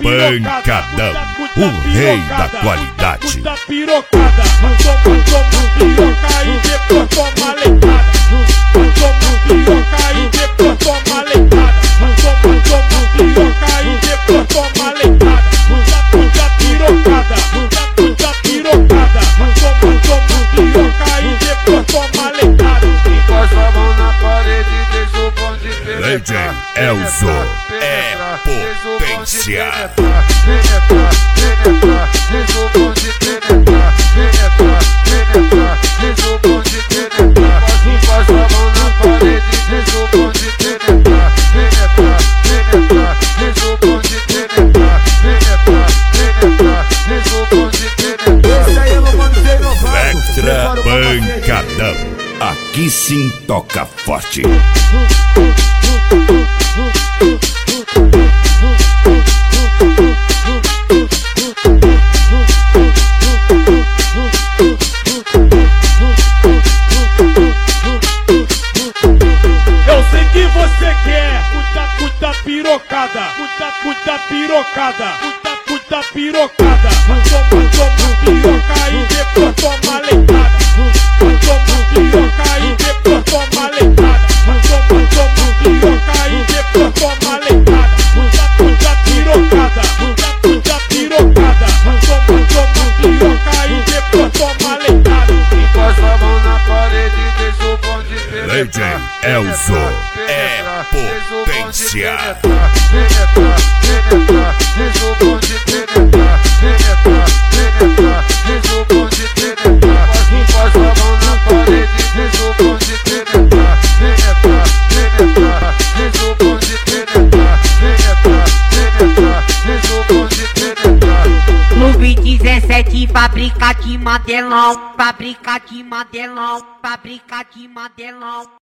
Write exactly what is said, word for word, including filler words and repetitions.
Pancadão, o rei da qualidade. Puta pirocada, toma, toma piroca e depois toma leitada. Toma piroca e depois toma leitada. Toma, toma piroca e depois toma leitada. Puta, puta pirocada, puta, puta pirocada. Toma, toma piroca e depois toma leitada. Encosta a mão na parede e deixa o bonde penetrar. Legend Elzo é potência. Penetrar, penetrar, deixa o bonde penetrar. Penetrar, penetrar, deixa o bonde penetrar. Encosta a mão na parede e deixa o bonde penetrar. Penetrar, penetrar, deixa o bonde penetrar. Penetrar, penetrar, deixa o bonde penetrar. Esse aí eu não mando ser inovado. Vectra Pancadão, aqui sim toca forte. Eu sei que você quer puta, puta pirocada, puta, puta pirocada, puta, puta pirocada. Toma, toma piroca e depois toma leitada. Toma piroca e depois toma leitada. Toma, toma piroca e depois toma leitada. Puta, puta pirocada, puta, puta pirocada. Toma, toma piroca e depois toma leitada. Encosta a mão na parede e deixa o bonde penetrar. Legend Elzo é potência. Penetrar, penetrar, deixa o bonde penetrar. Penetrar, penetrar, deixa o bonde penetrar. Encosta a mão na parede e deixa o bonde penetrar. Penetrar, penetrar, deixa o bonde penetrar. Penetrar, penetrar, deixa o bonde penetrar. Clube dezessete, fábrica de modelão, fábrica de modelão, fábrica de modelão.